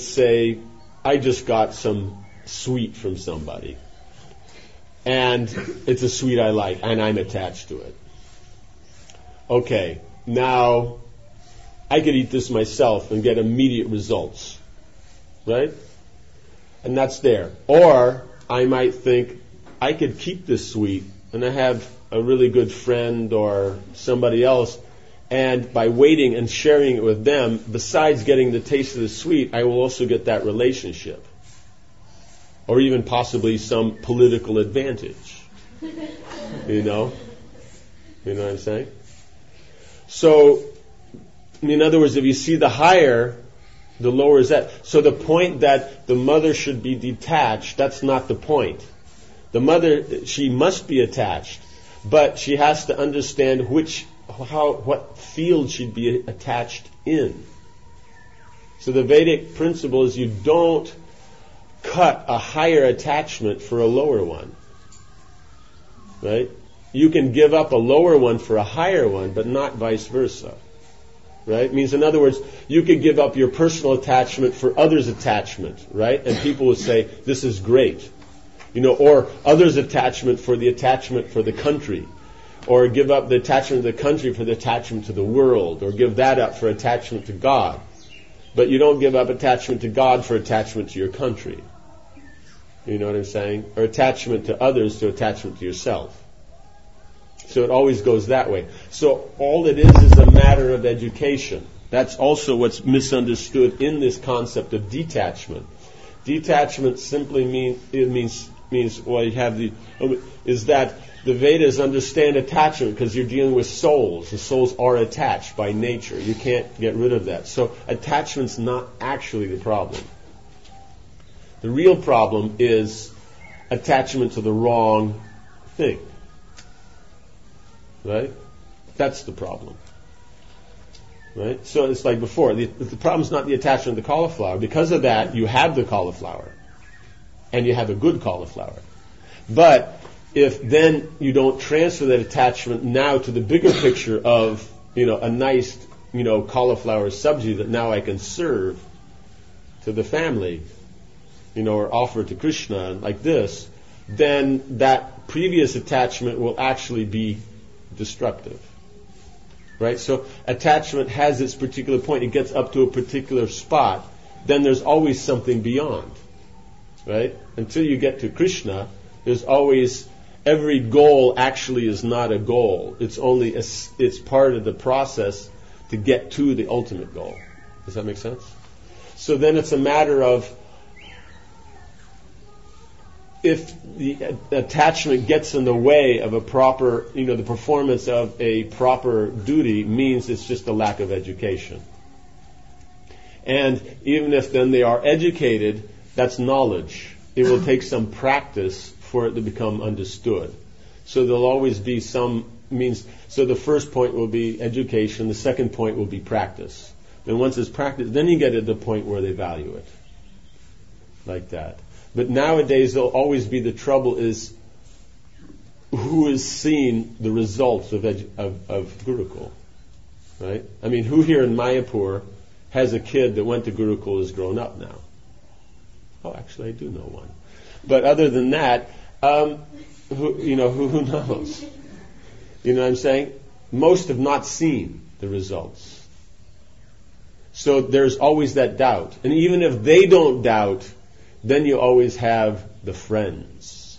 [SPEAKER 1] just got some sweet from somebody, and it's a sweet I like, and I'm attached to it. Okay, now I could eat this myself and get immediate results, right? And that's there. Or I might think I could keep this sweet, and I have a really good friend or somebody else, and by waiting and sharing it with them, besides getting the taste of the sweet, I will also get that relationship. Or even possibly some political advantage. You know what I'm saying? So, in other words, if you see the higher, the lower is that. So the point that the mother should be detached, that's not the point. The mother, she must be attached, but she has to understand what field she'd be attached in. So the Vedic principle is you don't cut a higher attachment for a lower one. Right? You can give up a lower one for a higher one, but not vice versa. Right? It means, in other words, you could give up your personal attachment for others' attachment, right? And people would say, this is great. Or others' attachment for the country. Or give up the attachment to the country for the attachment to the world. Or give that up for attachment to God. But you don't give up attachment to God for attachment to your country. You know what I'm saying? Or attachment to others to attachment to yourself. So it always goes that way. So all it is a matter of education. That's also what's misunderstood in this concept of detachment. Detachment simply means is that the Vedas understand attachment because you're dealing with souls. The souls are attached by nature. You can't get rid of that. So attachment's not actually the problem. The real problem is attachment to the wrong thing. Right? That's the problem. Right? So it's like before. The problem is not the attachment to the cauliflower. Because of that, you have the cauliflower. And you have a good cauliflower. But if then you don't transfer that attachment now to the bigger picture of, a nice, cauliflower sabji that now I can serve to the family, or offer to Krishna like this, then that previous attachment will actually be destructive. Right? So attachment has its particular point. It gets up to a particular spot. Then there's always something beyond. Right? Until you get to Krishna, there's always, every goal actually is not a goal. It's part of the process to get to the ultimate goal. Does that make sense? So then it's a matter of, if the attachment gets in the way of a proper, the performance of a proper duty, means it's just a lack of education. And even if then they are educated, that's knowledge. It will take some practice for it to become understood. So there'll always be some means. So the first point will be education. The second point will be practice. And once it's practiced, then you get to the point where they value it. Like that. But nowadays, there'll always be the trouble is who is seeing the results of Gurukul, right? I mean, who here in Mayapur has a kid that went to Gurukul is grown up now? Oh, actually, I do know one. But other than that, who knows? You know what I'm saying? Most have not seen the results. So there's always that doubt. And even if they don't doubt, then you always have the friends,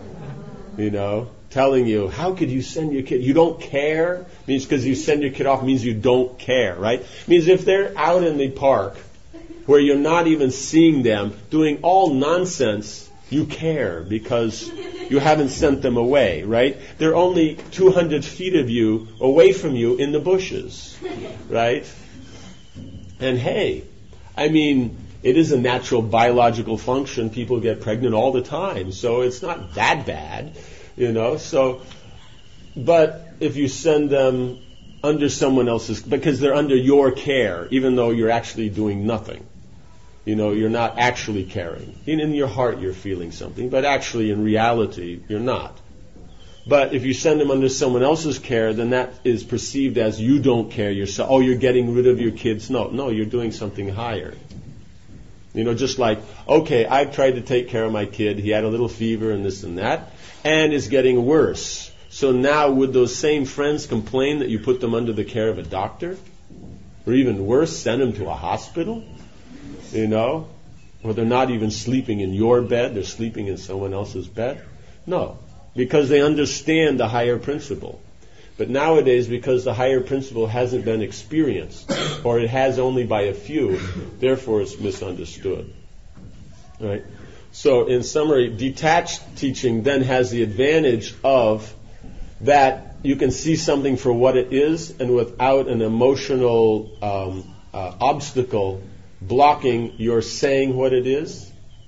[SPEAKER 1] telling you, how could you send your kid? You don't care? Means because you send your kid off means you don't care, right? Means if they're out in the park where you're not even seeing them doing all nonsense, you care because you haven't sent them away, right? They're only 200 feet of you, away from you in the bushes, right? And hey, I mean, it is a natural biological function. People get pregnant all the time, so it's not that bad, So, but if you send them under someone else's, because they're under your care, even though you're actually doing nothing, you're not actually caring. In your heart, you're feeling something, but actually, in reality, you're not. But if you send them under someone else's care, then that is perceived as you don't care yourself. Oh, you're getting rid of your kids. No, you're doing something higher. Just like, okay, I've tried to take care of my kid. He had a little fever and this and that, and it's getting worse. So now would those same friends complain that you put them under the care of a doctor? Or even worse, send them to a hospital? Or they're not even sleeping in your bed, they're sleeping in someone else's bed? No, because they understand the higher principle. But nowadays, because the higher principle hasn't been experienced, or it has only by a few, therefore it's misunderstood. Right? So, in summary, detached teaching then has the advantage of that you can see something for what it is, and without an emotional obstacle blocking your saying what it is,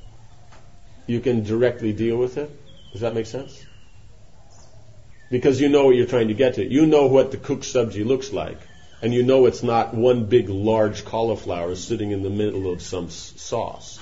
[SPEAKER 1] you can directly deal with it. Does that make sense? Because you know what you're trying to get to. You know what the cooked sabji looks like. And you know it's not one big, large cauliflower sitting in the middle of some sauce.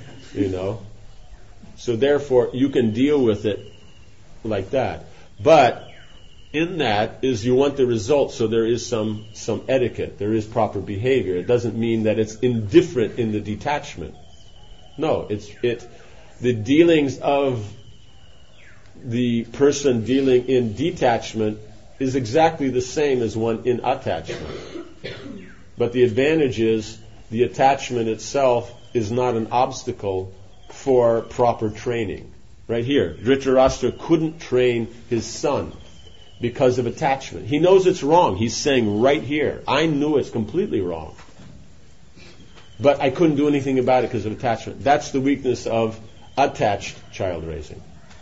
[SPEAKER 1] So therefore, you can deal with it like that. But in that is you want the result, so there is some etiquette. There is proper behavior. It doesn't mean that it's indifferent in the detachment. No, the dealings of the person dealing in detachment is exactly the same as one in attachment. But the advantage is the attachment itself is not an obstacle for proper training. Right here, Dhritarashtra couldn't train his son because of attachment. He knows it's wrong. He's saying right here, I knew it's completely wrong. But I couldn't do anything about it because of attachment. That's the weakness of attached child raising.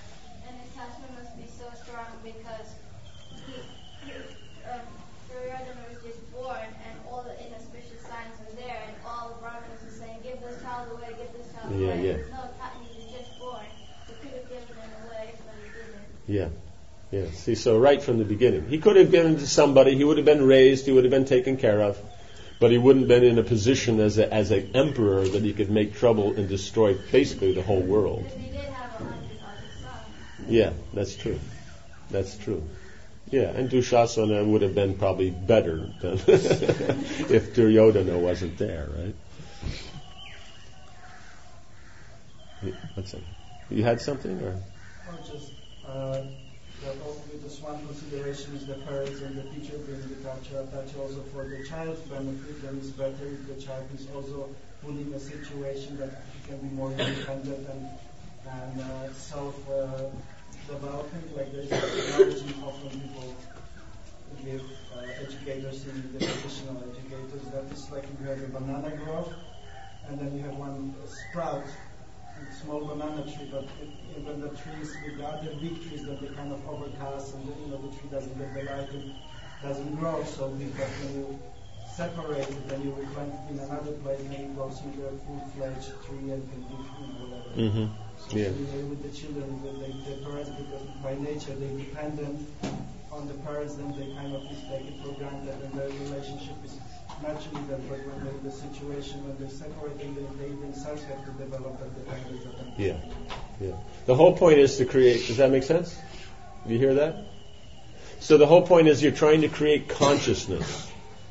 [SPEAKER 1] Yeah.
[SPEAKER 7] No, he was just born. He could have given him away, but he didn't.
[SPEAKER 1] Yeah. See, so right from the beginning, he could have given to somebody. He would have been raised. He would have been taken care of, but he wouldn't have been in a position as an emperor that he could make trouble and destroy basically the whole world.
[SPEAKER 7] But he did have 100 other sons.
[SPEAKER 1] Yeah, that's true. That's true. Yeah, and Dushasana would have been probably better than if Duryodhana wasn't there, right? What's that? You had something, or?
[SPEAKER 2] Just the just one consideration is the parents and the teacher bring the touch also for the child's benefit. Then it's better if the child is also put in a situation that he can be more independent and self-developing. Like there's technology, often people give educators in the traditional educators that is like you have a banana growth and then you have one sprout, small banana tree, but when the trees with the other big trees that they kind of overcast and the tree doesn't get the light, it doesn't grow so big. But when you separate it, then you plant it in another place, and it goes into a full-fledged tree and can give whatever.
[SPEAKER 1] Mm-hmm.
[SPEAKER 2] So with the children, the parents, because by nature they're dependent on the parents, then they kind of just take it for granted, and their relationship is naturally that. But when they're in the situation when they're separating, they themselves have to develop that dependence.
[SPEAKER 1] Yeah. The whole point is to create. Does that make sense? Do you hear that? So the whole point is you're trying to create consciousness.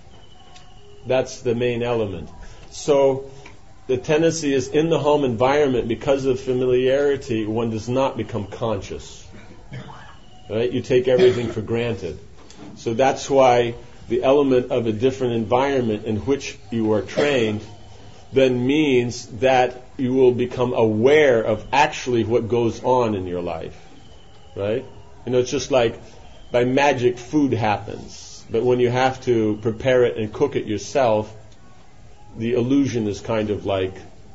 [SPEAKER 1] That's the main element. So the tendency is in the home environment, because of familiarity, one does not become conscious. Right? You take everything for granted. So that's why the element of a different environment in which you are trained then means that you will become aware of actually what goes on in your life. Right? It's just like by magic food happens. But when you have to prepare it and cook it yourself, the illusion is kind of like,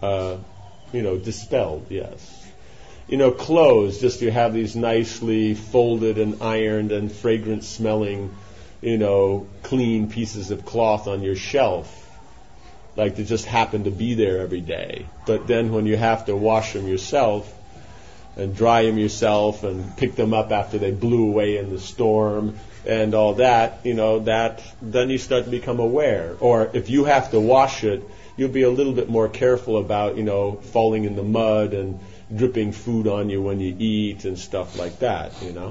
[SPEAKER 1] dispelled, yes. Clothes, just you have these nicely folded and ironed and fragrant smelling, clean pieces of cloth on your shelf. Like they just happen to be there every day. But then when you have to wash them yourself and dry them yourself and pick them up after they blew away in the storm and all that, then you start to become aware. Or if you have to wash it, you'll be a little bit more careful about, falling in the mud and dripping food on you when you eat and stuff like that,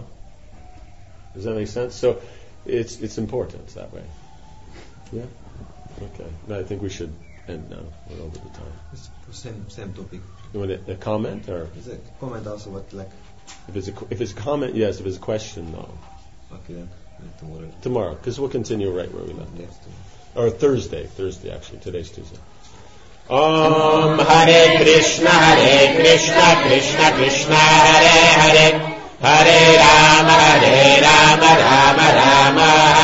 [SPEAKER 1] Does that make sense? So it's important that way. Yeah? Okay. I think we should end now. We're over the time.
[SPEAKER 8] It's same topic.
[SPEAKER 1] You want a comment or?
[SPEAKER 8] Is a comment also what like?
[SPEAKER 1] If it's a comment, yes. If it's a question, no.
[SPEAKER 8] Okay then. Tomorrow.
[SPEAKER 1] Tomorrow, because we'll continue right where we left.
[SPEAKER 8] Yes.
[SPEAKER 1] Or Thursday actually. Today's Tuesday. Om Hare Krishna Krishna Krishna Hare Hare Hare Rama Rama Rama